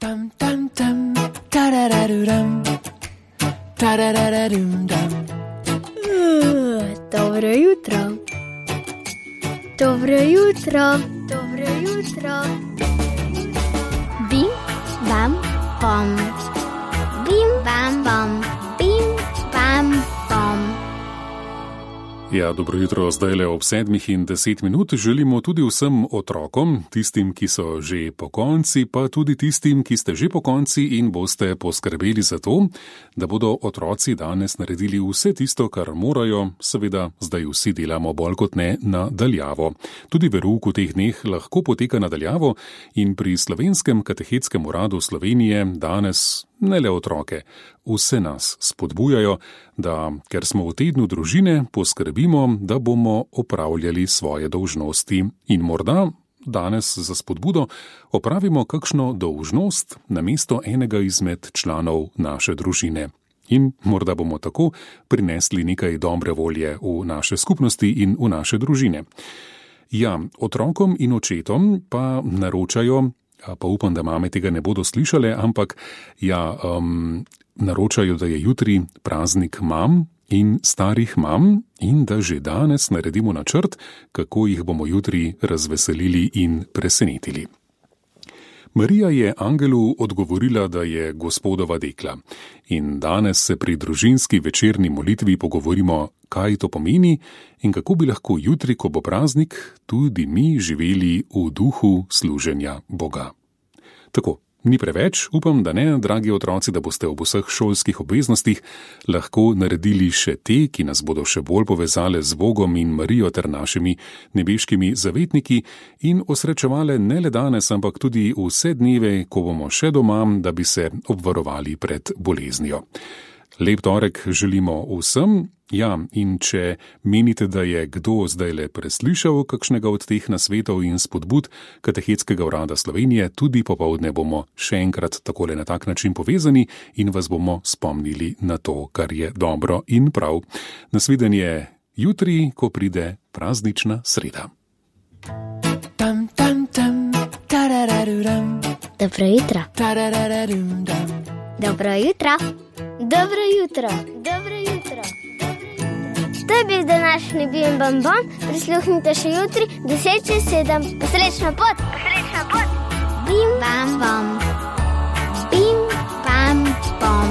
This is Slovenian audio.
Tam tam tam, tarararuram, tarararum dam. Dobro jutro. Dobro jutro. Dobro jutro. Bim bam bom. Bim bam bom. Bim bam bom. Ja, dobro jutro, zdajle ob 7:10 želimo tudi vsem otrokom, tistim, ki so že pokonci, pa tudi tistim, ki ste že pokonci in boste poskrbeli za to, da bodo otroci danes naredili vse tisto, kar morajo, seveda zdaj vsi delamo bolj kot ne na daljavo. Tudi verouk v teh dneh lahko poteka na daljavo in pri Slovenskem katehetskem uradu Slovenije danes ne le otroke, vse nas spodbujajo, da, ker smo v tednu družine, poskrbimo, da bomo opravljali svoje dolžnosti in morda danes za spodbudo opravimo kakšno dolžnost namesto enega izmed članov naše družine. In morda bomo tako prinesli nekaj dobre volje v naše skupnosti in v naše družine. Ja, otrokom in očetom pa naročajo, pa upam, da mame tega ne bodo slišale, ampak ja, naročajo, da je jutri praznik mam in starih mam in da že danes naredimo načrt, kako jih bomo jutri razveselili in presenetili. Marija je angelu odgovorila, da je Gospodova dekla. In danes se pri družinski večerni molitvi pogovorimo, kaj to pomeni in kako bi lahko jutri, ko bo praznik, tudi mi živeli v duhu služenja Boga. Tako, ni preveč, upam, da ne, dragi otroci, da boste ob vseh šolskih obveznostih lahko naredili še te, ki nas bodo še bolj povezale z Bogom in Marijo ter našimi nebeškimi zavetniki in osrečevale ne le danes, ampak tudi vse dneve, ko bomo še doma, da bi se obvarovali pred boleznijo. Lep torek želimo vsem. Ja, in če menite, da je kdo zdajle preslišal kakšnega od teh nasvetov in spodbud Katechetskega urada Slovenije, tudi popoldne bomo še enkrat takole na tak način povezani in vas bomo spomnili na to, kar je dobro in prav. Nasvidenje jutri, ko pride praznična sreda. Tam tam tam, tarararuram. Dobro jutro. Tarararum dam. Dobro jutro. Dobro jutro. Dobro jutro. To je bil današnji Bim Bam Bom. Prisluhnite še jutri 10:07. Srečno pot! Srečno pot! Bim Bam Bom. Bim Bam Bom.